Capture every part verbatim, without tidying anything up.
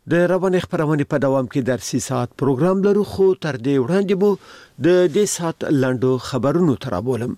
د رواني خبرونه په دوام کې درسي ساعت پروګرام لرو، خو تر دې وړاندې مو د دې ساعت لاندو خبرونو ترابولم.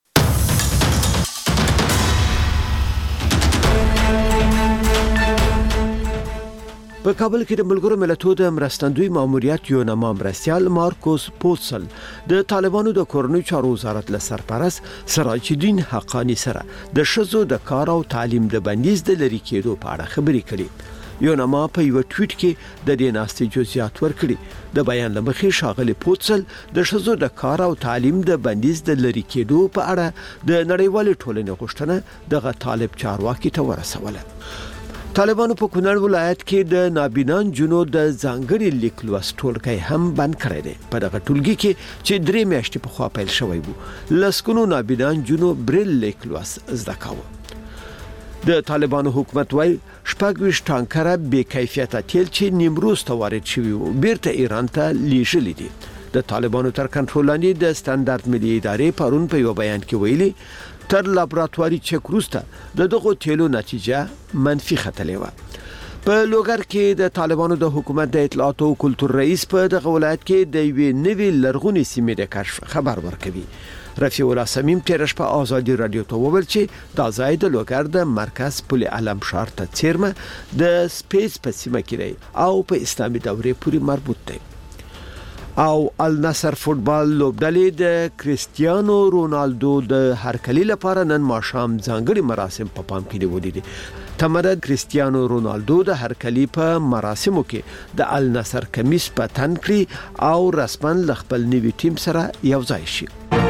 په کابل کې د ملګرو ملتونو د مرستندوی ماموریت یو نامه مرستیال مارکوس پوتسل د طالبانو د کورنۍ چارو وزارت له سرپرست سراج الدین حقانی سره د شذو د کار او تعلیم د بندیز د لری کېدو په اړه خبرې کړې. یو نامه په یو ټویټ کې د دې ناستې جزئیات ورکړي. د بیان لمخې شاغلي پوتسل د شذو د کار او تعلیم د بندیز د لری کېدو په اړه د نړیوال ټولنې غوښتنه دغه طالب چارواکي ته ورسوله. طالبانو په کونړ ولایت کې د نابینان جنو د ځانګړي لیک لوست ټولګي هم بند کړی دی. په دغه ټولګي کې چې درې میاشتې په خوا پیل شوی وو، لسکونو نابینان جنو بریل لیک لوست زده کاوه. د طالبانو حکومت وايي شپږ ویشت ټانکره بې کیفیته تیل چې نیمروز ته وارد شوي وو بیرته ایران ته لیږلي دي. د طالبانو تر کنټرول لاندې د سټانډرد ملي ادارې پرون په یو بیان کې ویلي تر لابراتواري چک وروسته د دغه تیلو نتیجه منفي ختلې و. په لوګر کې د طالبانو د حکومت د اطلاعات او کلتور رئیس په دغه ولایت کې د یوې نوې لرغونې سیمې د کشف خبر ورکوي. رفیع الله سمیم تیرش په آزادی رادیو ته وویل چې دا ځای د لوګر د مرکز پل علم ښار ته څیرمه د سپیس په سیمه کې دی او په اسلامي دورې پورې مربوط دی. او النصر فوتبال لوبډلې د کریستیانو رونالدو د هرکلی لپاره نن ماښام ځانګړي مراسم په پام کې نیولې دي. تمره کریستیانو رونالدو د هرکلی په مراسمو کې د النصر کمیس په تن کړی او رسما ل خپل نوي ټیم سره یو ځای شي.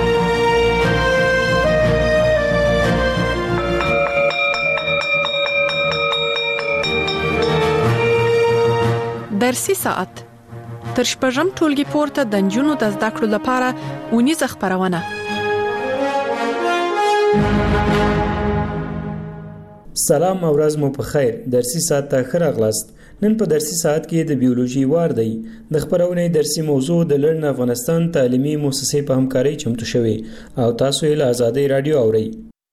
درسي ساعت تر شپږم ټولګي پورته د نجونو د زده کړو لپاره اونیزه خبرونه. سلام او ورځ مو په خیر. درسي ساعت ته ښه راغلاست. نن په درسي ساعت کې د بیولوژي وار دی. د خبرونه درسي موضوع د لړن افغانستان تعلیمي مؤسسې په همکاري چمتو شوی او تاسو یې له آزادۍ رادیو اورئ.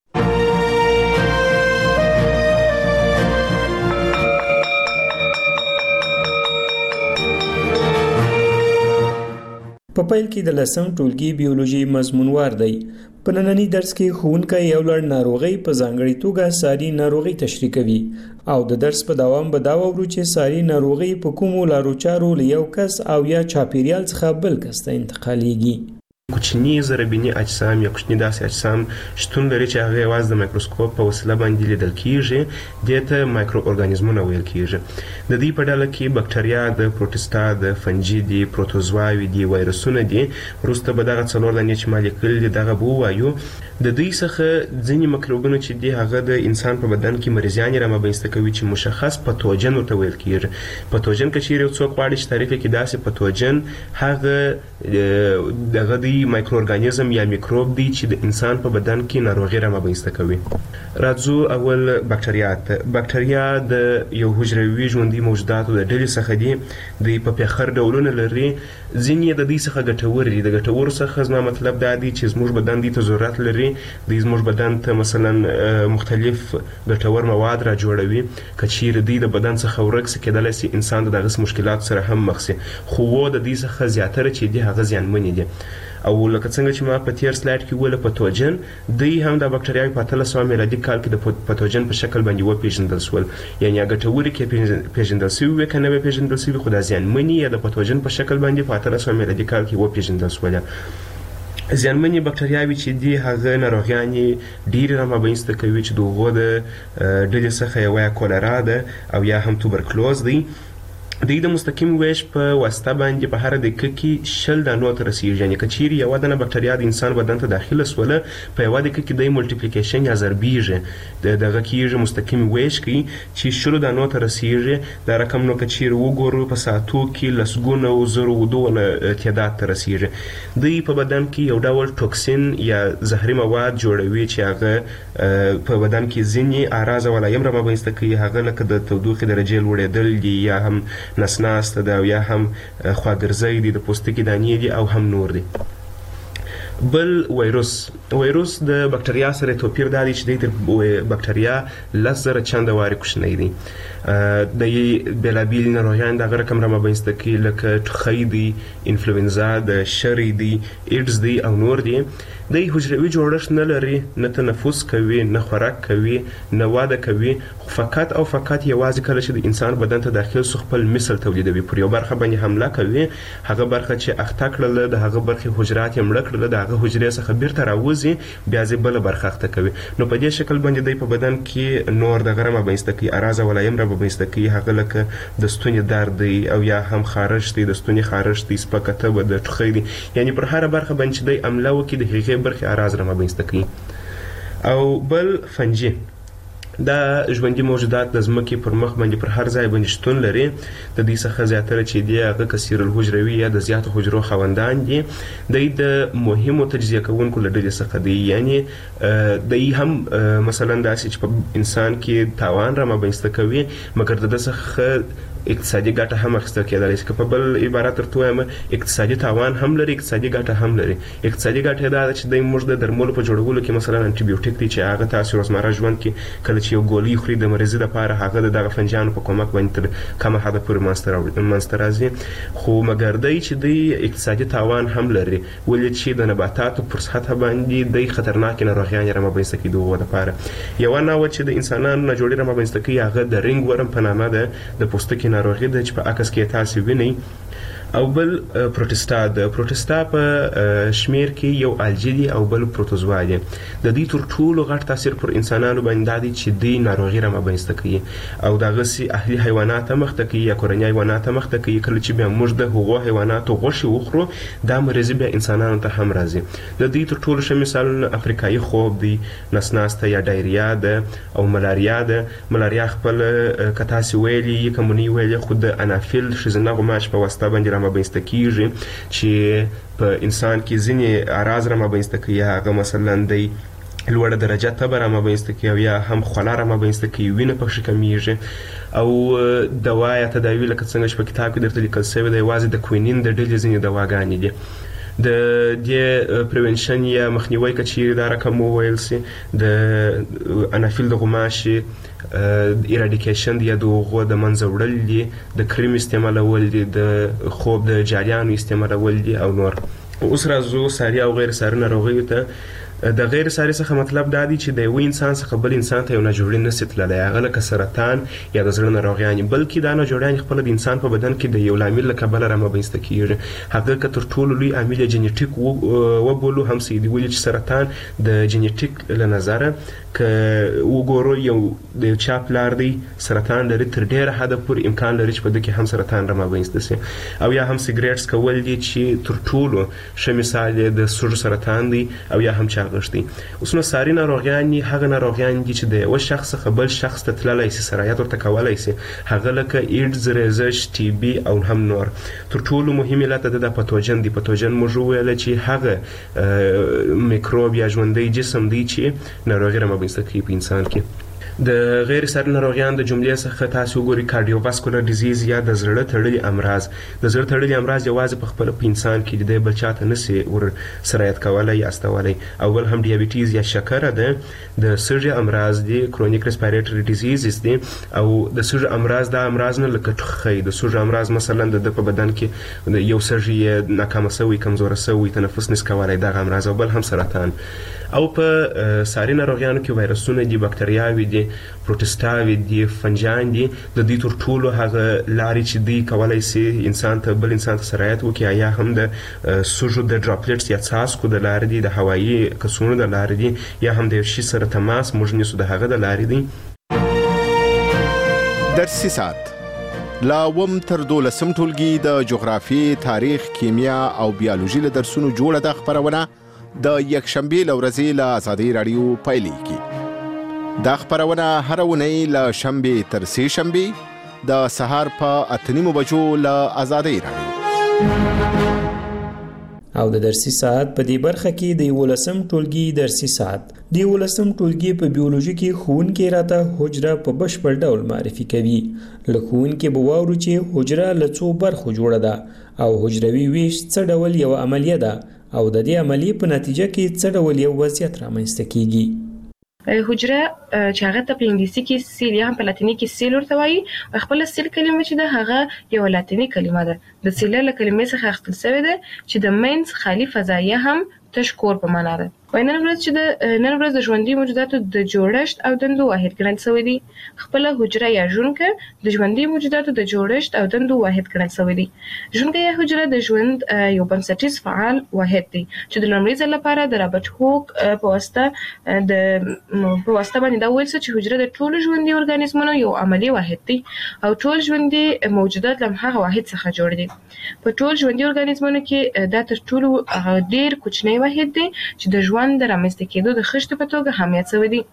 په پیل کې د لسم ټولګي بیولوژي مضمونوار دی. په نننی درس کې ښوونکی یو لړ ناروغي په ځانګړي توګه ساري ناروغي تشریح کوي او د درس په دوام به دا وورو چې ساري ناروغي په کومو لارو چارو له یو کس او یا چاپیریال څخه بل کس ته انتقالېږي. کوچني ضربیني اجسام یا کوچني داسې اجسام شتون لري چې هغه یوازې د مایکروسکوپ په وسیله باندې لیدل کیږي. دته مایکرو ارګانیزمونه ویل کیږي. د دې په ډله کې بکټریا، د پروټستا، د فنجي دي، پروتوزواوي دي، وایرسونه دي. وروسته به دغه څلور دانې چې مالیکول دي دغه به وایو. د دوی څخه ځینې مکروبونه چې دي هغه د انسان په بدن کې مریضیانې رامنځته کوي چې مشخص پاتوجن ورته ویل کیږي. پاتوجن که چیرې یو څوک غواړي چې تعریف کړي داسې پاتوجن هغه دغه دی مایکرو ارګانیزم یا میکروب دی چې د انسان په بدن کې ناروغي رامنځته کوي. راځو اول بکټریا ته. بکټریا د یو حجروي ژوندي موجوداتو د ډلې څخه دي. د په پیخر ډولونه لري. ځینې د دې څخه ګټور دي. د ګټور څخه زما مطلب دا دی چې زموږ بدن دې ته ضرورت لري. د زموږ بدن ته مثلا مختلف ګټور مواد را جوړوي. که چیرې دی د بدن څخه ورک سي کېدلی سي انسان د دغه مشکلات سره هم مخ سي. خو د دې څخه زیاتره چې دی هغه زیانمن دي. او لکه څنګه چې ما په تیر سلایډ کې ویل پاتوجن دی هم د بکټریاوي په اتلس سوه میلادي کال کې د پاتوجن په شکل باندې وپېژندل شول. یعنې هغه ګټورې کې پېژندل شوي وې که نه وې پېژندل شوي خو دا زیانمنې یا د پاتوجن په شکل باندې په اتلس سوه میلادي کال کې وپېژندل شولې. زیانمنې بکټریاوي چې دي هغه ناروغیانې ډېرې رامنځته کوي چې د هغو د ډلې څخه یوه یا کولرا ده او یا هم توبرکلوز دی. دوی د مستقیم ویش په واسطه باندې په هر دقیقه کې شل دانو ته رسیږي. یعنې که چیرې یوه دانه بکټریا د انسان بدن ته داخله سوله په یوه دقیقه کې د ملټیپلیکیشن یا ضربیږي د دغه کېږي مستقیم ویش کوي چې شلو دانو ته رسیږي. دا رقم نو که چیرې وګورو په ساعتو کې لسګونه او زرو ودونه تعداد ته رسیږي. دوی په بدن کې یو ډول ټوکسین یا زهري مواد جوړوي چې هغه په بدن کې ځینې اعراض او علایم رامنځته کوي. هغه لکه د تودوخې درجې لوړېدل دي یا هم نسناسته ده او یا هم خواګرځی دي، د پوستکي دانې دي او هم نور دي. بل وایروس وایروس د بکټریا سره توپیر دی چې د بکټریا لس زره چنده واري کوچنی دی د بېلابېلې ناروغیانې دغه رقم رامنځته کوي لکه ټوخی دی انفلوئنزا د شری دی ایډز دی او نور دی د حجروي جوړښت نه لري نه تنفس کوي نه خوراک کوي نه واده کوي خو فقط او فقط یوازې کله چې د انسان بدن ته داخل سو خپل مثل تولیدوي پر یو برخه باندې حمله کوي هغه برخه چې اخته کړل د هغه برخه حجرات یې مړه کړل د هغه حجرې څخه بیرته راوځي بیا ځې بله برخه اخته کوي نو په دې شکل باندې دی په بدن کې نور دغه رامنځته کوي اراز ولایم رامنځته کوي هغه لکه د ستوني درد دی او یا هم خارش دی د ستوني خارش دی سپکه تبه د ټوخی دی یعنی پر هره برخه باندې چې دی عمله وکړي د هغې برخې اراز رامنځته کوي او بل فنجي دا ژوندي موجودات د ځمکې پر مخ باندې پر هر ځای باندې شتون لري د دې څخه زیاتره چې دی هغه کثیر الحجروي یا د زیاتو حجرو خاوندان دي دوی د مهمو تجزیه کوونکو له ډلې څخه دي یعنی دوی هم مثلا داسې چې په انسان کې تاوان رامنځته کوي مګر د ده څخه اقتصادي ګټه هم اخیستل کېدلی شي که په بل عبارت درته ووایم اقتصادي تاوان هم لري اقتصادي ګټه هم لري اقتصادي ګټه یې دا ده چې دوی موږ د درملو په جوړولو کې مثلا انټي بیوټیک دی چې هغه تاسو روزمره ژوند کې کله چې یو ګولۍ خوري د مریضي لپاره هغه د دغه فنجانو په کومک باندې تر کمه حده پورې منځته راځي خو مګر دی چې دوی اقتصادي تاوان هم لري ولې چې د نباتاتو پر سطحه باندې دوی خطرناکې ناروغیانې رامنځته کوي د هغو دپاره یوه نوعه چې د انسانانو نه جوړې رامنځته کوي هغه د رنګ ورم په نامه ده د پوستکي ناروغي ده چې په عکس کې تاسو وینئ او بل پروټستا د پروټستا په شمیر کې یو الجی دی او بل پروتوزوا دی د دې تر ټولو غټ تاثیر پر انسانانو باندې دی چې دی ناروغي رامنځته کوي او دغسې اهلي حیوانات مخته کوي یا کورني حیوانات مخته کوي کله چې بیا موږ د هغو حیواناتو غوښې وخورو دا مرضي بیا انسانانو ته هم راځي د دې تر ټولو ښه مثالونه افریقایي خوب دی نسناسته یا ډایریا ده او ملاریا ده ملاریا خپل که تاسې ویلي یې که مونی ویلي خو د انافیل ښځینه غوماش په واسطه باندې رامنځته کیږي چې په انسان کې ځینې اراز رامنځته کوي هغه مثلا دی لوړه درجه تبه رامنځته کوي او یا هم خوله رامنځته کوي وینه پکښې کمیږي او دوا یا تداوي لکه څنګه چې په کتاب کې درته لیکل شوی دی یوازې د کوینین د ډلې ځینې دواګانې دي د دې پریونشن یا مخنیوي که چیرې دا رقم وویل سي د انافیل د غوماشې ایراډیکیشن یا د هغو د منځه وړل دي د کریم استعمالول دي د خوب د جاریانو استعمالول دي او نور اوس راځو ساري او غیر ساري ناروغیو ته د غیر ساري څخه مطلب دا دی چې د یو انسان څخه بل انسان ته یو ناجوړي نسي تللی هغه لکه سرطان یا د زړه ناروغیانې بلکې دا ناجوړیانې خپله د انسان په بدن کې د یو لامل له کبله رامنځته کیږي هغه که تر ټولو لوی عامل یې جنیټیک وبولو هم څه دي ولې چې سرطان د جنیټیک له نظره که وګورو یو د یو چا پلار دی سرطان لري تر ډېره حده پورې امکان لري چې په ده کې هم سرطان رامنځته سي او یا هم سګریټس کول دي چې تر ټولو ښه مثال یې د سږو سرطان دی او یا هم چا غشتي اوس نو ساري ناروغیانې هغه ناروغیان دي چې د یوه شخص څخه بل شخص ته تللی سي سرایت ورته کولی سي هغه لکه ایډز ریزش ټي بي او هم نور تر ټولو مهم علت د پاتوجن دی پاتوجن موږ وویله چې هغه میکروب یا ژوندی جسم دی چې ناروغي رامنځته کوي په انسان کې د غیر ساري ناروغیان د جملې څخه تاسو وګورئ کارډیوواسکولر ډیزیز یا د زړه تړلي امراض د زړه تړلي امراض یوازې په خپله په انسان کې دی بل چاته نسي ور سرایت کولی یا استولی او بل هم ډیابیټیز یا شکره ده د سږي امراض دي کرونیک ریسپیریټري ډیزیزز دي او د سږي امراض دا امراض نه لکه ټوخی د سږي امراض مثلا د ده په بدن کې یو سږي یې ناکامه سوی کمزوره سوی تنفس نس کولی دغه امراض او بل هم سرطان او په ساري ناروغیانو کې وایرسونه دي بکټریاوې دي پروټسټاوې دي فنجان دي د دې تر ټولو هغه لارې چې دوی کولی سي انسان ته بل انسان ته سرایت وکړي یا هم د سږو د ډراپلیټس یا څاڅکو د لارې دي د هوایي کڅوړو د لارې دي یا هم د یو شي سره تماس موږ نیسو د هغه د لارې دي. درسي ساعت لا اووم تر دولسم ټولګي د جغرافیې تاریخ کیمیا او بیولوژي له درسونو جوړه ده خپرونه د یکشنبې له ورځې له ازادۍ راډیو پیلېږي. دا خپرونه هره اونۍ له شنبې تر سې شنبې د سهار په اته نیمو بجو له ازادۍ راډیو. او د درسي ساعت په دې برخه کې د یولسم ټولګي درسي ساعت د یولسم ټولګي په بیولوژي کې ښوونکی راته حجره په بشپړ ډول معرفي کوي. له ښوونکي به واورو چې حجره له څو برخو جوړه ده او حجروي ویش څه ډول یو عملیه ده او د دې عملیې په نتیجه کې څه ډول یو وضعیت رامنځته کیږي. حجره چې هغه ته په انګلیسي کې سیل یا هم په لاتیني کې سیل ورته وایي. خپل سیل کلمه چې ده هغه یو لاتینی کلمه ده. د سیل له کلمې څخه اخیستل شوې ده چې د مینس خالی فضایه هم تش کور په معنا ده. نن ورځ چې د نن ورځ د ژوندي موجوداتو د جوړښت او دندو واحد ګڼل شوی دی. خپل حجره یا ژوندکه د ژوندي موجوداتو د جوړښت او دندو واحد ګڼل شوی دی. ژوندکه یا حجره د ژوند یو بنسټیز فعال واحد دی چې د لومړي ځل لپاره د رابرټ هوک په واسطه د په واسطه باندې دا ویل چې حجره د ټولو ژوندي ارګانیزمونو یو عملی واحد دی او ټول ژوندي موجودات له هغه واحد څخه جوړ دي. په ټول ژوندي ارګانیزمونو کې دا تر ټولو ډیر کوچنی واحد دی چې د ژوند د رامنځته کېدو د خښتې په توګه اهمیت شوی دی.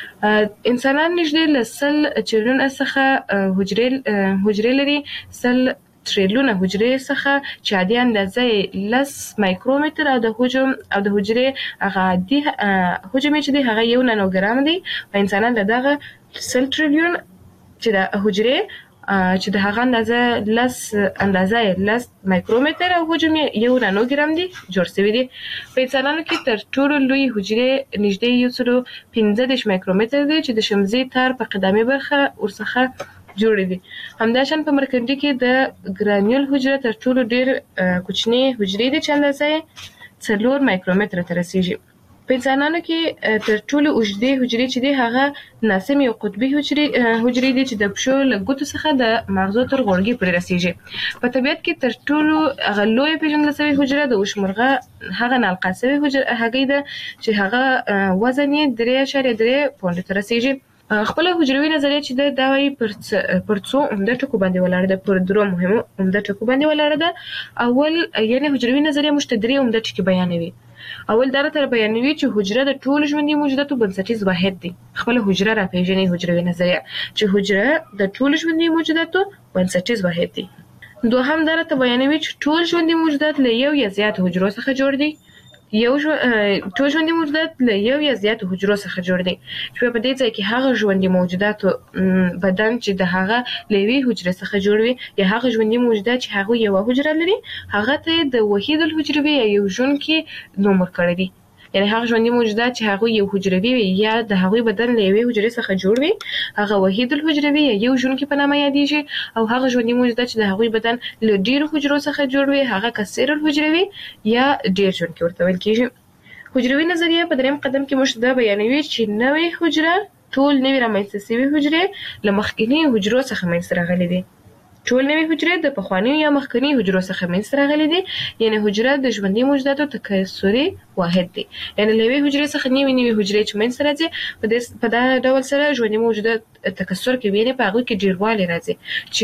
انسانان نږدې له سل چریلیونه څخه حجرې حجرې لري. سل تریلیونه حجرې څخه چې عادي اندازه یې لس مایکرومتر او د حجم او د حجرې هغه عادي حجم چې دی هغه یو نانوګرام دی. په انسانان له دغه سل تریلیون چې د حجرې چې د هغه اندازه لس اندازه لس مایکرومتر او حجم یو نانوګرام دی جوړ شوی دی. په انسانانو کې تر ټولو لوی حجرې نږدې یو سل پنځه دېرش مایکرومتر دی چې د شمزي تار په قدامي برخه ورڅخه جوړ دي. همداشان په مرکندي کې د ګرانیول حجره تر ټولو ډیر کوچنی حجرې دي چې اندازه څلور مایکرومتر ته رسیږي. په انسانانو کې تر ټولو اوږدې حجرې چې دي هغه ناسم یو قطبي حجرې حجرې دي چې د پښو له ګوتو څخه د مغزو تر غوړګي پورې رسیږي. په طبیعت کې تر ټولو هغه لویه پیژندل شوې حجره د وشمرغه هغه نالقا شوې حجره هګۍ ده چې هغه وزن یې درې اعشاریه درې پونډو ته رسیږي. خپل حجروي نظریه چې ده دا وایي پر پر څو عمده ټکو باندې ولاړه ده. پر درو مهمو عمده ټکو باندې ولاړه ده. اول یعنی حجروي نظریه موږ ته درې عمده ټکي بیانوي. اول دا راته بیانوي چې حجره د ټولو ژوندي موجوداتو بنسټیز واحد دی. خپل حجره راپېژني حجروي نظریه چې حجره د ټولو ژوندي موجوداتو بنسټیز واحد دی. دوهم دا راته بیانوي چې ټول ژوندي موجودات له یو یا زیات حجرو څخه جوړ دي. یو ټول ژوندي موجودات له یو یا زیاتو حجرو څخه جوړ دي چې په دې ځای کې هغه ژوندي موجوداتو بدن چې د هغه له یوې حجرې څخه جوړ وي یا هغه ژوندي موجودات چې هغه یوه حجره لري هغه ته د وحید الحجروي یا یو ژوندی نوم ورکړی دی. یعنی هغه ژوندي موجودات چې هغه یو حجروي وي یا د هغوی بدن له یوې حجرې څخه جوړ وي هغه وحید الحجروي یا یو ژوندی په نامه یادیږي. او هغه ژوندي موجودات چې د هغوی بدن له ډیرو حجرو څخه جوړ وي هغه کثیر الحجروي یا ډیر ژوندی ورته ویل کیږي. حجروي نظریه په دریم قدم کې موږ دا بیانوي چې نوې حجره ټول نوې رامنځته شوې حجرې له مخکینی حجرو څخه منځته راغلي دي. ټول نوې حجرې د پخوانیو یا مخکني حجرو څخه منځته راغلي دي. یعنی حجره د ژوندي موجوداتو تکثري واحد دی. یعنی له یوې حجرې څخه نوې نوې حجرې چې منځته راځي په دا ډول سره ژوندي موجودات تکثر کوي. یعنی په هغوی کې ډیروالی راځي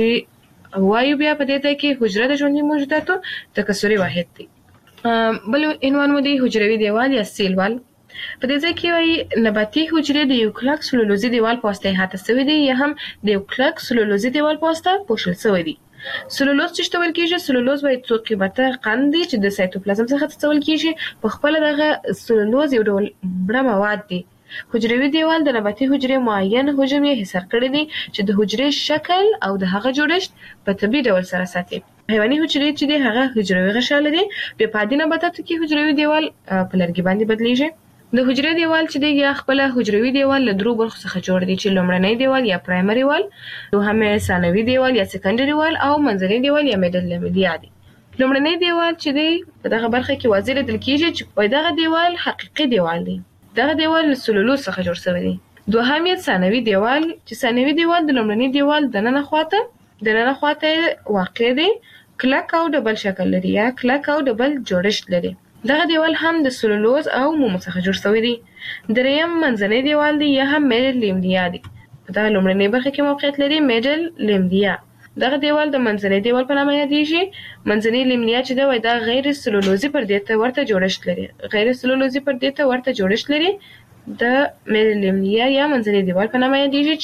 چې وایو بیا په دې ځای کې حجره د ژوندي موجوداتو تکثري واحد دی. بل عنوان مو دی حجروي دیوال یا سیل وال. په دې ځای کې وایي نباتي حجرې د یو کلک سلولوزي دیوال په واسطه احاطه شوي دي یا هم د یو کلک سلولوزي دیوال په واسطه پوښل شوي دي. سلولوز چې ته ویل کېږي سلولوز وایي څو قیمته قند دی چې د سایتوپلازم څخه څڅول کېږي. په خپله دغه سلولوز یو ډول مړه مواد دی. حجروي دیوال د نباتي حجرې معین حجم یې حصار کړی دی چې د حجرې شکل او د هغه جوړښت په طبیعي ډول سره ساتي. حیواني حجرې چې دی هغه حجروي غشا لري. بیا په عادي نباتاتو کې حجروي دیوال په لرګي باندې بدلیږي. د حجرې دیوال چې دی یا خپل حجروي دیوال له درو برخو څخه جوړ دی چې لومړنی دیوال یا پرایمري وال، دوهم ثانوي دیوال یا سکندري وال او منځنی دیوال یا میډل لیملیا دی. لومړنی دیوال چې دی په دغه برخه کې واضح لیدل کېږي چې دغه دیوال حقیقي دیوال دی. دغه دیوال له سلولوز څخه جوړ شوی دی. دوهم یې ثانوي دیوال چې ثانوي دیوال د لومړني دیوال د ننه خواته د ننه خواته واقع دی، کلک او ډبل شکل لري یا کلک او ډبل جوړښت لري. دغه دیوال هم د سلولوز او مومو څخه جوړ شوی دی. دریم منځنی دیوال دی یا هم میډل لیملیا دی. په دغه لومړنۍ برخه کې موقعیت لري میډل لیملیا. دغه دیوال د منځنی دیوال په نامه یادیږي. منځنی لیملیا چې دی دا غیر سلولوزي پردې ته ورته جوړښت لري. غیر سلولوزي پردې ته ورته جوړښت لري. د میډل لیملیا یا منځنی دیوال په نامه یادیږي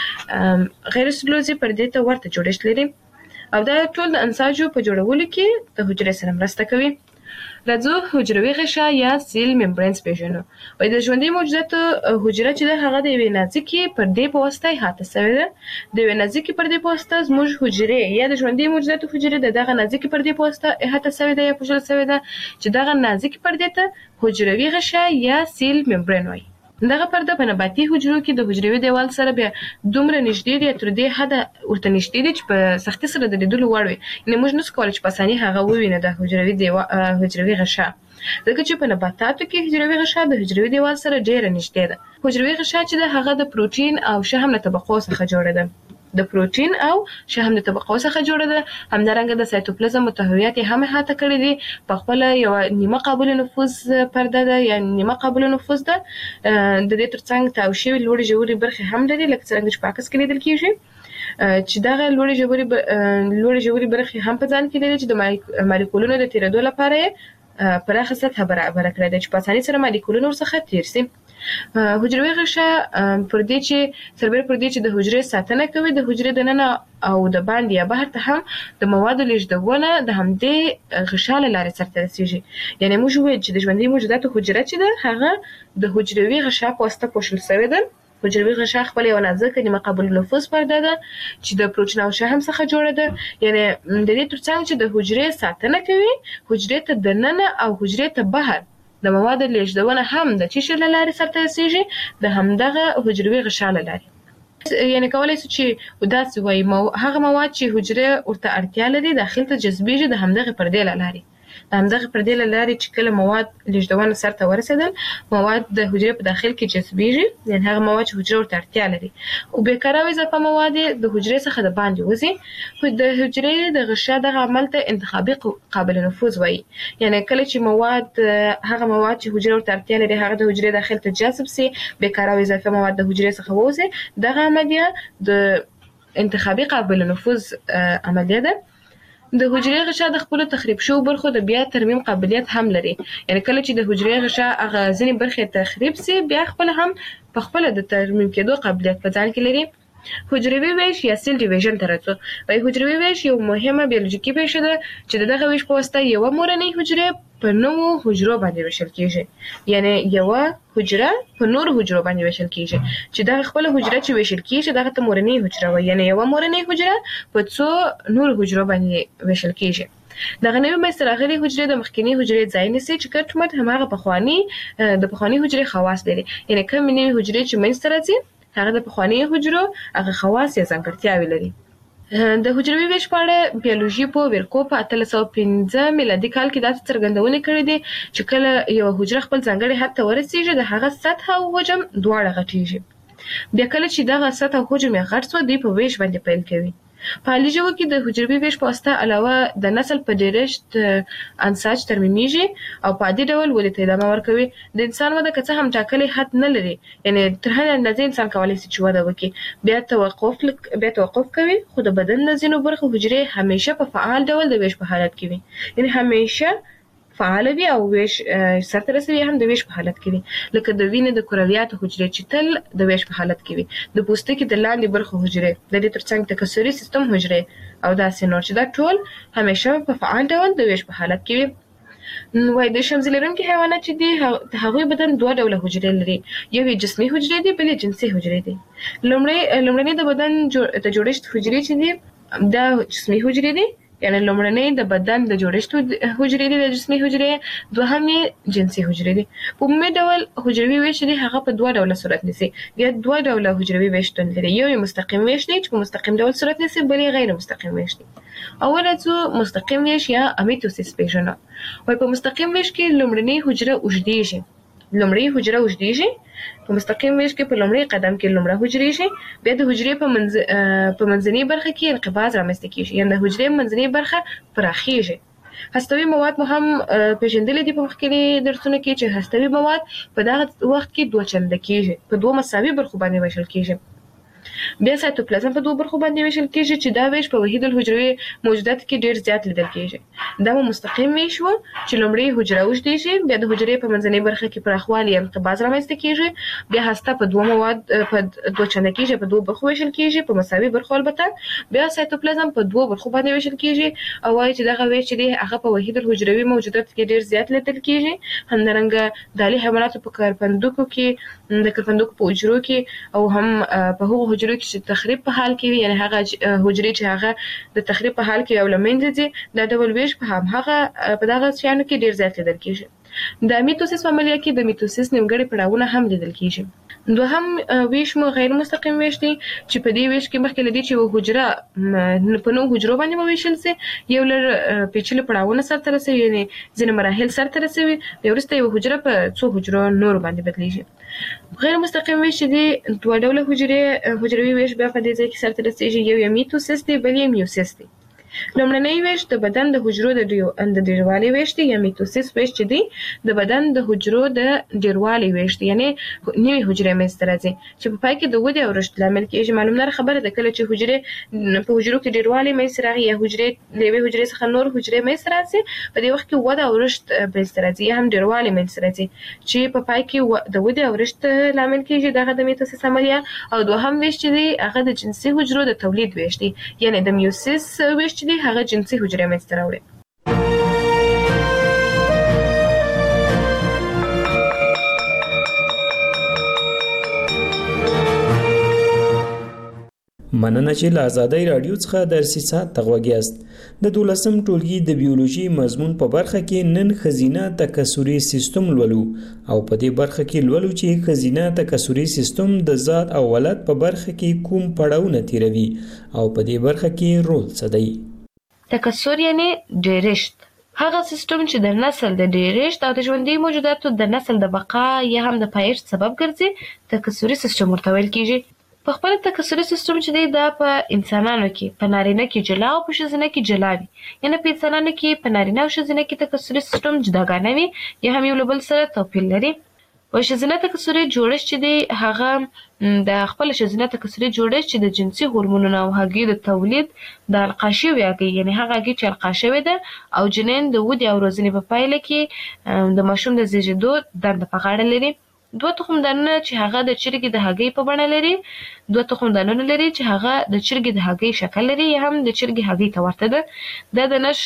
چې غیر سلولوزي پردې ته ورته جوړښت لري او دا ټول د انساجو په جوړولو کې د حجرې سره مرسته کوي. راځو حجروي غشا یا سیل ممبرینز پیژنو. وای د ژوندۍ موجوداتو حجره چې ده هغه د یوې نازکې پردې په واسطه احاطه شوې ده. د یوې نازکې پردې په واسطه زموږ حجرې یا د ژوندۍ موجوداتو حجرې د دغه نازکې پردې په واسطه احاطه شوې ده یا پوښل شوې ده چې دغه نازکې پردې ته حجروي غشا یا سیل ممبرین وایي. دغه پرده په نباتي حجرو کې د حجروي دیوال سره بیا دومره نږدې دي تر دې حده ورته نږدې دي چې په سختۍ سره د لیدلو وړ وي. یعنې موږ نشو کولی چې په اسانۍ هغه ووینو د حجروي دیوال حجروي غشا، ځکه چې په نباتاتو کې حجروي غشا د حجروي دیوال سره ډېره نږدې ده. حجروي غشا چې ده هغه د پروټین او شحم له طبقو څخه جوړه ده. د پروټین او شحم د طبقو څخه جوړه ده. همدارنګه د سایتوپلازم محتویات یې هم احاطه کړي دي. په خپله یوه نیمه قابل نفوذ پرده ده یا نیمه قابل نفوذ ده. د دې ترڅنګ تاو شوي لوړې ژورې برخې هم لري لکه څرنګه چې په عکس کې لیدل کېږي چې دغه لوړې ژورې لوړې ژورې برخې هم په ځان کې لري چې د مالیکولونو د تېرېدو لپاره یې پراخه سطحه برابره کړې ده چې په اسانۍ سره مالیکولونه ورڅخه تېر سي. حجروي غشا پر دې چې سربېره پر دې چې د حجرې ساتنه کوي، د حجرې دننه او د باندې یا بهر ته هم د موادو لیږدونه د همدې غشا له لارې سرته رسیږي. یعنې موږ وویل چې د ژوندۍ موجوداتو حجره چې ده هغه د حجروي غشا په واسطه پوښل شوې ده. حجروي غشا خپل یو نازکه نیمه قابل نفوذ پرده ده چې د پروټین او شحم څخه جوړه ده. یعنې د دې ترڅنګ چې د حجرې ساتنه کوي، حجرې ته دننه او حجرې ته بهر د موادو لیږدونه هم د چی شي له لارې سرته رسیږي، د همدغه حجروي غشا له لارې. یعنې کولی شو چې داسې وایي هغه مواد چې حجرې ورته اړتیا لري داخل ته جذبېږي د همدغې پردې له لارې. د همدغه پردې له لارې چې کله مواد لیږدونه سرته ورسېدل، مواد د حجرې په داخل کې جذبېږي، یعنې هغه مواد چې حجرې ورته اړتیا لري، او بېکاره او اضافه مواد د حجرې څخه د باندې وځي. د حجرې د غشا دغه عمل ته انتخابي قابل نفوذ وایي. یعنې کله چې مواد هغه مواد چې حجرې ورته اړتیا لري هغه د حجرې داخل ته جذب سي، بېکاره او اضافه مواد د حجرې څخه ووځي، دغه عملیه د انتخابي قابل نفوذ عملیه ده. د حجرې غشا د خپلو تخریب شوو برخو د بیا ترمیم قابلیت هم لري. یعنې کله چې د حجرې غشا هغه ځینې برخې تخریب سي، بیا خپله هم په خپله د ترمیم کېدو قابلیت په ځان کې لري. حجروي ویش یا سیل ډیویژن ته راځو. وایي حجروي ویش یو مهمه بیولوژیکي پیښه ده چې د دغه ویش په واسطه یوه مورنۍ حجرې په نوو حجرو باندې ویشل کېږي. یعنې یوه حجره په نورو حجرو باندې ویشل کېږي چې دغه خپله حجره چې ویشل کېږي دغه ته مورنۍ حجره وایي. یعنې یوه مورنۍ حجره په څو نورو حجرو باندې ویشل کېږي. دغه نوې منځته راغلې حجرې د مخکینۍ حجرې ځای نیسي چې کټ مټ هماغه پخواني د پخواني حجرې خواص لري. یعنې کومې نوې حجرې چې منځته راځي هغه د پخواني حجرو هغه خواص یا ځانګړتیاوې لري. د حجروي ویش په اړه بیولوژي په ویرکو په اتلس سوه پنځه میلادي کال کې داسې څرګندونې کړې دي چې کله یوه حجره خپل ځانګړي حد ته ورسېږي د هغه سطحه او حجم دواړه غټېږي. بیا کله چې دغه سطحه او حجم یې غټ سوه دوی په ویش باندې پیل کوي. په حالي ژوو کې د حجروي ویش په واسطه علاوه د نسل په ډېرښت انساج ترمیمیږي او په عادي ډول ودې ته ادامه ورکوي. د انسان وده که څه هم ټاکلی حد نه لري، یعنې تر هرې اندازې انسان کولی شي چې وده وکړي، بیا توقف بیا توقف کوي، خو د بدن د ځینو برخو حجرې همیشه په فعال ډول د ویش په حالت کې وي. یعنې همیشه فعاله وي او ویش سرته رسوي هم د ویش په حالت کې وي. لکه د وینې د کرویاتو حجرې چې تل د ویش په حالت کې وي، د پوستکي د لاندې برخو حجرې، د دې ترڅنګ تکثري سیستم حجرې او داسې نور چې دا ټول همیشه په فعال ډول د ویش په حالت کې وي. وایي د شمزي لرونکي حیوانات چې دي د هغوی بدن دوه ډوله حجرې لري، یو یې جسمي حجرې دي، بل یې جنسي حجرې دي. لومړنۍ د بدن د جوړښت حجرې چې دي دا جسمي حجرې دي، یعنی لومړنۍ د بدن د جوړښت حجرې دي د جسمي حجرې، دوهم یې جنسي حجرې دي. په عمومي ډول حجروي ویش دی هغه په دوه ډوله صورت نیسي. یا دوه ډوله حجروي ویش شتون لري، یو یې مستقیم ویش دی چې په مستقیم ډول صورت نیسي، بل یې غیر مستقیم ویش دی. اول راځو مستقیم ویش یا امیتوسیس پیژنو. وایي په مستقیم ویش کې لومړنۍ حجره اوږدېږي، لومړۍ حجره اوږدېږي. په مستقیم ویش کې په لومړي قدم کې لومړه حجرې شي، بیا د حجرې په منځ په منځنۍ برخه کې انقباض رامنځته کېږي، یعنې د حجرې منځنۍ برخه پراخېږي. هستوي مواد مو هم پېژندلي دي په مخکیني درسونو کې چې هستوي مواد په دغه وخت کې دوه چنده کېږي، په دوه مساوي برخو باندې ویشل کېږي. بیا سایتوپلازم په دوه برخو باندې ویشل کیږي چې دا ویش په وحید الحجروي موجودات کې ډیر زیات لیدل کیږي. دا مو مستقیم ویش وو چې لومړی حجره وجديږي، بیا د حجرې په منځنۍ برخه کې پراخوالی یا انقباض رامنځته کیږي، بیا هسته په دوه مواد په دوه چنده کیږي، په دوه برخو ویشل کیږي په مساوي برخو البته. بیا سایتوپلازم په دوه برخو باندې ویشل کیږي او وايي چې دغه ویش چې دی هغه په وحید الحجروي موجودات کې ډیر زیات لیدل کیږي. همدارنګه دالي حیواناتو په کارپندوکو کې د کارپندوکو په حجرو کې او هم په هغو حجرو کې چې تخریب په حال کې وي، یعنی هغه حجرې چې هغه د تخریب په حال کې او لمنځه ځي، دا ډول ویش په هم هغه په دغه شیانو کې ډیر زیات لیدل کیږي. د میتوسیس په عملیه کې د میتوسیس نیمګړي پړاوونه هم لیدل کیږي. دوهم ویش مو غیر مستقیم ویش دی چې په دې ویش کې مخکې لدی چې و حجره په نو حجرو باندې وویشل سي، یو لر پیچلي پړاوونه سره رسوي، یعنی ځینې مراحل سره رسوي، بیا وروسته یو حجره په څو حجرو نور باندې بدلیږي. غیر مستقیم ویش دی دوه ډوله حجرې حجروي ویش بیا په دې ځای کې سره رسیږي، یو یې میتوسیس دی بل یې میوسیس دی. لومړنی ویش د بدن د حجرو د ډیروالي ویش دی یا میتوسیس ویش چې دی د بدن د حجرو د ډیروالي ویش دی، یعنی نوې حجرې منځته راځي چې په پای کې د ودې او رشد لامل کېږي. معلومه خبره ده کله چې حجرې په حجرو کې ډیروالي منځته راغی یا حجرې له یوې حجرې څخه نور حجرې منځته راځي، په دې وخت کې وده او رشد منځته راځي یا هم ډیروالي منځته راځي چې په پای کې د ودې او رشد لامل کېږي. دغه د میتوسیس عملیه. او دوهم ویش چې دی هغه د جنسي حجرو د تولید ویش دی، یعنی د میوسیس ویش چې دی هغه جنسي حجرې منځته راوړي. مننه چې له آزادۍ راډیو څخه درسي ساعت ته غوږ یاست. د دولسم ټولګي د بیولوژي مضمون په برخه کې نن ښځینه تکثري سیستم لولو او په دې برخه کې لولو چې ښځینه تکثري سیستم د ذات او ولادت په برخه کې کوم پړاوونه تیروي او په دې برخه کې رول څه دی. تکثر یعنی ډیرشت، هغه سیستم چې د نسل د ډیرشت او د ژوندي موجوداتو د نسل د بقا یا هم د پایښت سبب ګرځي، تکثري سیستم ورته ویل کیږي. په خپل تکثري سیستم چې دی دا په انسانانو کې په نارینه کې جلا او په ښځینه کې جلا وي، یعنی په انسانانو کې په نارینه او ښځینه کې تکثري سیستم جداګانه وي یا هم یو له بل سره توپیر لري. په ښځینه تکثري جوړښت چې دی هغه د خپل ښځینه تکثري جوړښت چې د جنسي هورمونونو او هګۍ د تولید د القا شوې هګۍ، یعنی هغه هګۍ چې القا شوې ده او جنین د ودې او روزنې په پایله کې د ماشوم د زیږېدو دنده په غاړه لري. دوه تخمدانونه چې هغه د چرګې د هګۍ په بڼه لري، دوه تخمدانونه لري چې هغه د چرګې د هګۍ شکل لري یا هم د چرګې هګۍ ته ورته ده. دا د نش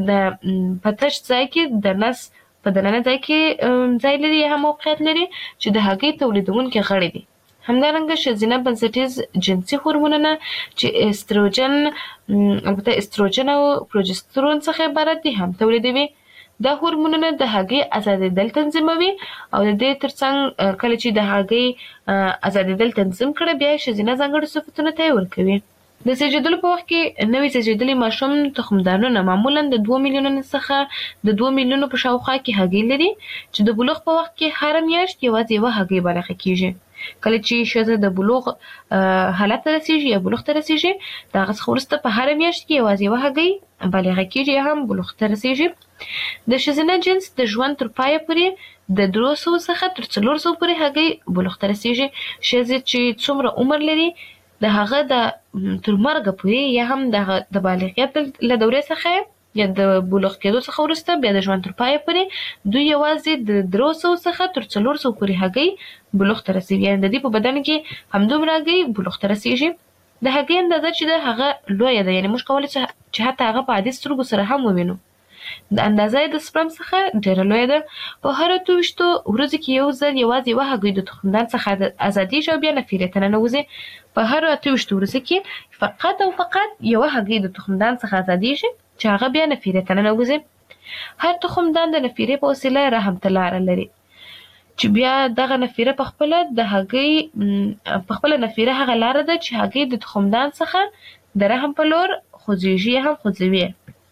د په تش ځای کې د نس په دننه ځای کې ځای لري یا هم موقعیت لري چې د هګۍ تولیدونکي غړي دي. همدارنګه ښځینه بنسټیز جنسي هورمونونه چې استروجن البته استروجن او پروجسترون څخه عبارت دي هم تولیدوي. دا هورمونونه د هګۍ ازادېدل تنظیموي او د دې ترڅنګ کله چې د هګۍ ازادېدل تنظیم کړي بیا ښځینه ځانګړي صفتونه ته ورکوي. د زیږیدلو په وخت کې نوې زیږیدلي ماشوم تخمدانونه معمولا د دوه میلیونو څخه د دوه میلیونو په شاوخوا کې هګۍ لري چې د بلوغ په وخت کې هر میاشت یوازې یوه هګۍ بالغه کیږي. کله چې ښځه د بلوغ حالت ته رسیږي یا بلوغ ته رسیږي د هغه څخه وروسته په هره میاشت کې یوازې یوه هګۍ بالغه کیږي یا هم بلوغ ته رسیږي. د ښځینه جنس د ژوند تر پایه پورې د درې سوو څخه تر څلور سوو پورې هګۍ بلوغ ته رسیږي. ښځې چې څومره عمر لري د هغه د تر مرګه پورې یا هم د بالغیت له دورې څخه یا د بلوغ کېدو څخه وروسته بیا د ژوند تر پایه پورې دوی یوازې د درې سوو څخه تر څلور سوو پورې هګۍ بلوغ ته رسیږي، یعنې د دې په بدن کې همدومره هګۍ بلوغ ته رسیږي. د هګۍ اندازه چې ده هغه لویه ده، یعنې موږ کولی چې حتی هغه په عادي سترګو سره هم ووینو. د اندازه د سپرم څخه ډېره لویه ده. په هره اته ویشتو ورځو کې یو ځل یوازې یوه هګۍ د تخمدان څخه ازادېږي او بیا نفیرې ته ننوځي. په هره اته ویشتو ورځو کې فقط او فقط یوه هګۍ د تخمدان څخه ازادېږي چې هغه بیا نفیرې ته ننوځي. هر تخمدان د نفیرې په وسیله رحم ته لاره لري چې بیا دغه نفیره په خپله د هګۍ په خپله نفیره هغه لاره ده چې هګۍ د تخمدان څخه د رحم په لور خوځېږي یا هم خوځوي.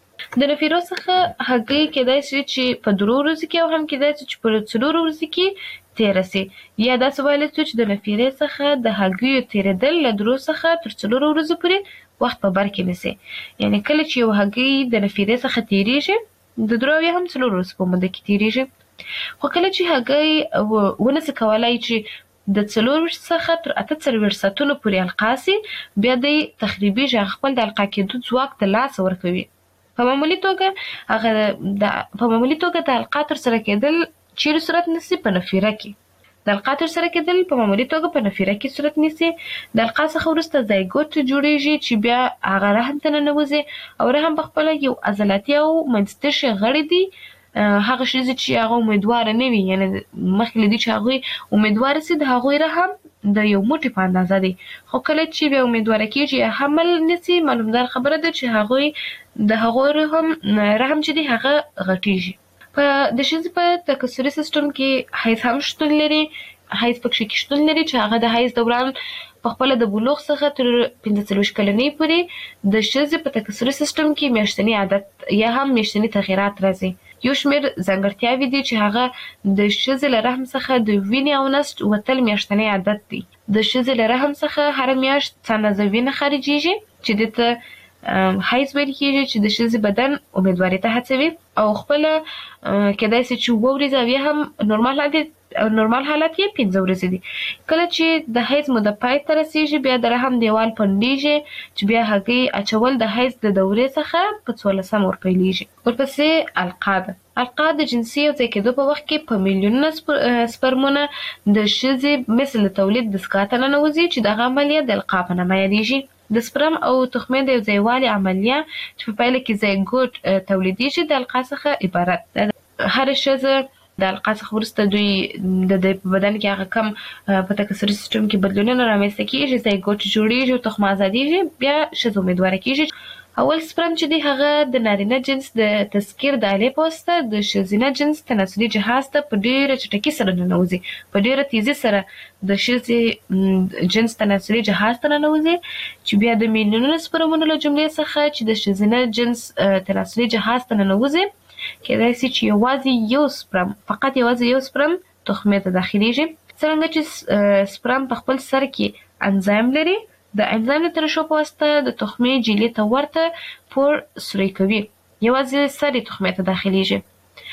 د نفیرو څخه هګۍ کېدای شي چې په درو ورځو کې او هم کېدای شي چې په څلورو ورځو کې تېره سي، یا داسې ویلی شو چې د نفیرې څخه د هګیو تېرېدل له درو څخه تر څلورو ورځو پورې وخت په بر کې نیسي. یعنې کله چې یو هګۍ د نفیرې څخه تېرېږي د درو یا هم څلورو ورځو په موده کې تېرېږي. خو کله چې هګۍ ونسي کولی چې د څلور څخه تر اته څلور ساعتونو پورې القاسي بیا د تخریبي ژغ خپل د القا کېدو ځواک د لاس ورکوي. په معمولی توګه هغه د په معمولی توګه د القا تر سره کېدل چیرې صورت نیسي په نفیره کې د القا تر سره کېدل په معمولی توګه په نفیره کې صورت نیسي. د القا څخه وروسته زایګوټ جوړیږي چې بیا هغه رحم ته ننوځي او رحم په خپله یو عضلاتي او منځتشي غړي دي هغه ښځې چې هغه امیدواره نه وي یعنې مخکې له دې چې هغوی امیدواره سي د هغوی رحم د یو موټي په اندازه دی خو کله چې بیا امیدواره کېږي حمل نیسي معلومدار خبره ده چې هغوی د هغوی رحم رحم چې دی هغه غټیږي. په د ښځې په تکثري سیستم کې حیض هم شتون لري. حیض پکې کې شتون لري چې هغه د حیض دوران په خپله د بلوغ څخه تر پنځه څلوېښت کلنۍ پورې د ښځې په تکثري سیستم کې میاشتني عادت یا هم میاشتني تغیرات راځي. یو شمېر ځانګړتیاوې دي چې هغه د ښځې له رحم څخه د وینې او نسج وتل میاشتنی عادت دی. د ښځې له رحم څخه هره میاشت څه اندازه وینه خارجېږي چې دې ته حیض ویل کېږي چې د ښځې بدن امیدواري ته هڅوي او خپله کېدای سي چې اووه ورځې او یا هم نورمال عادت نورمال حالت یې پنځه ورځې دي. کله چې د حیض موده پای ته رسېږي بیا د رحم دیوال پنډېږي چې بیا هګۍ اچول د حیض د دورې څخه په څوارلسم ورپیلېږي. ورپسې القا ده. القا د جنسي یو ځای کېدو په وخت کې په میلیونونه سپرمونه د ښځې مثل د تولید دستګاه ته ننوځي چې دغه عملیه د القا په نامه یادېږي. د سپرم او تخمې د یو ځایوالي عملیه چې په پایله کې زایګوټ تولیدېږي د القا څخه عبارت ده. هره ښځه د القا څخه وروسته دوی د دوی په بدن کې هغه کم په تکثري سیستم کې بدلونونه رامنځته کېږي زایګوټ جوړېږي او تخمه ازادېږي بیا ښځه امیدواره کېږي. اول سپرم چې دی هغه د نارینه جنس د تذکیر د آلې په واسطه د ښځینه جنس تناسلي جهاز ته په ډېره چټکۍ سره ننوځي په ډېره تیزي سره د ښځې جنس تناسلي جهاز ته ننوځي چې بیا د میلیونونو سپرمونو له جملې څخه چې د ښځینه جنس تناسلي جهاز ته ننوځي کېدای سي چې یوازې یو سپرم فقط یوازې یو سپرم تخمې ته داخلېږي. څرنګه چې سپرم په خپل سر کې انزایم لري د انزایم د ترشح په واسطه د تخمې جیلې ته ورته پور سوری کوي یوازې سر یې تخمې ته داخلېږي.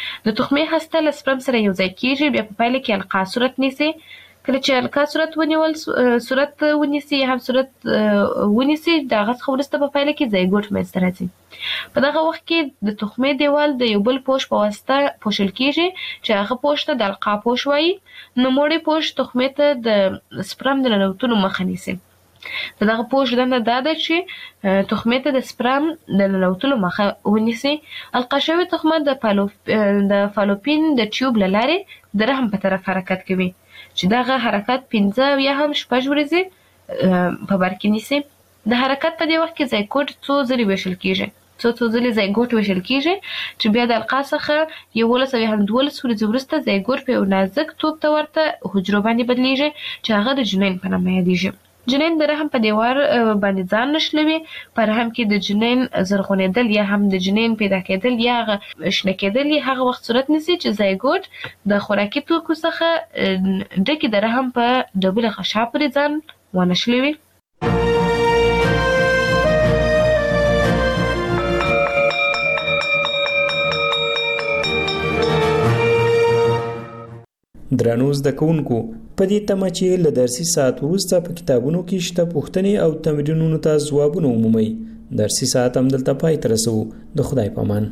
د تخمې هسته له سپرم سره یو ځای کېږي بیا په پایله کې القا صورت نیسي. کله چې القا صورت ونیول صورت ونیسي یا هم صورت ونیسي د هغه څخه وروسته په پایله کې زایګوټ منځته راځي. په دغه وخت کې د تخمې دیوال د یو بل پوښ په واسطه پوښل کېږي چې هغه پوښ ته د القا پوښ وایي. نوموړی پوښ تخمې ته د سپرم د ننوتلو مخه نیسي. د دغه پوښ دنده دا ده چې تخمې ته د سپرم د ننوتلو مخه ونیسي. القا شوې تخمه د د فالوپین د ټیوب له لارې د رحم په طرف حرکت کوي چې دغه حرکت پنځه یا هم شپږ ورځې په بر کې نیسي. د حرکت په دې وخت کې زایګوټ څو ځلې ویشل کېږي څو څو ځلې زایګوټ ویشل کېږي چې بیا د القا څخه یولس او یا هم دولس ورځې وروسته زایګوټ په یو نازک توپ ته ورته حجرو باندې بدلیږي چې هغه د جنین په نامه یادېږي. جنین د رحم په دیوار باندې ځان نښلوي. په رحم کې د جنین زرغونېدل یا هم د جنین پیدا کېدل یا هغه شنه کېدل یې هغه وخت صورت نیسي چې زایګوټ د خوراکي توکو څخه ډکې د رحم په ډبله غشا پورې ځان ونښلوي. درنو زده کوونکو په دې تمه چې له درسي ساعت وروسته په کتابونو کې شته پوښتنې او تمرینونو ته ځوابونه ومومئ. درسي ساعت همدلته پای ته رسوو. د خدای په امان.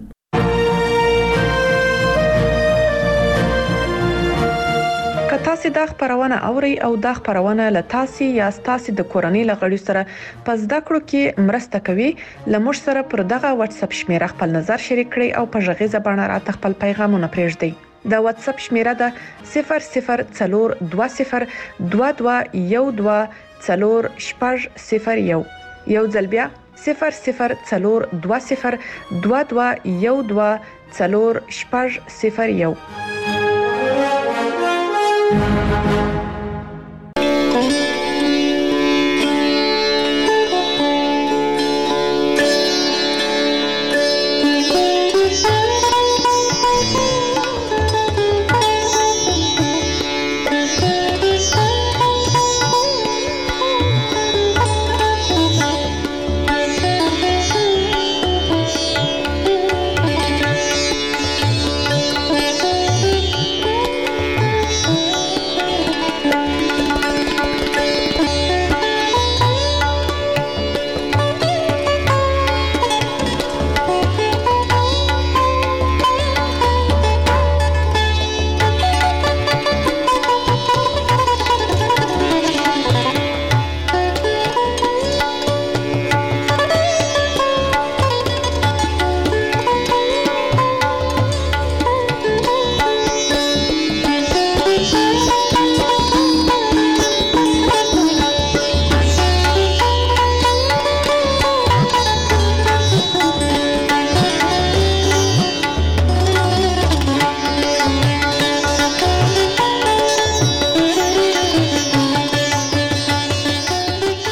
که تاسو دا خبرونه اورئ او دا خبرونه له تاسو یا تاسو د کورنۍ لغړي سره په زده کړو کې مرسته کوي لمر سره پر دغه واتس اپ شمیره خپل نظر شریک کړئ او په ژغې زبانه راته خپل پیغامونه پرېږدئ. د واتس اپ شمیره ده صفر صفر څلور دوه صفر دوه دوه یو دوه څلور شپږ صفر یو یو ځل بیا صفر صفر څلور دوه صفر دوه دوه یو دوه څلور شپږ صفر یو.